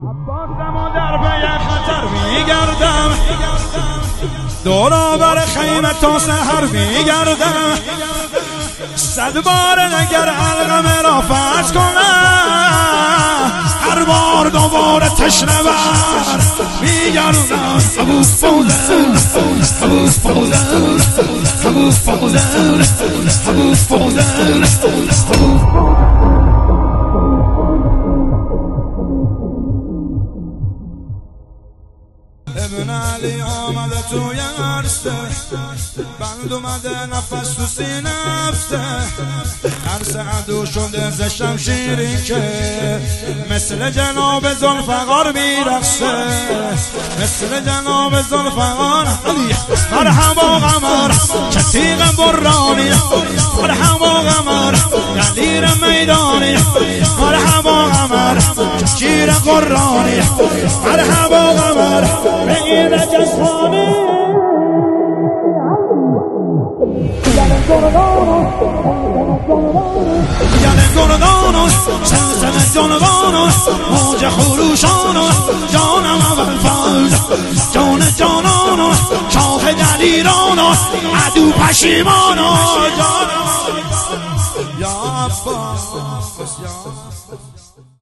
عباسم و در پی خطر میگردم، دورا بر خیمه تا سحر میگردم. 100 بار اگر علقم را فرض کنم، هر بار دوباره تشنه بر میگردم. ابو فوزان، ابو فوزان، ابو فوزان، ابو فوزان، ابن علی آمده توی عرصه، بند اومده نفس تو سینه افته. عرصه عدو شده ز شمشیری که مثل جناب ذوالفقار میرقصه، مثل جناب ذوالفقار. مرحبا قمر کتیق برانی، مرحبا قمر دلیر میدانی، مرحبا قمر شیر قرانی، مرحبا قمر بگیر جسانی. گل گردانوس سلسل جانوانوس موج خروشانوس جانم اول فاز جان جانانوس شاه دلیرانوس عدو پشیمانوس.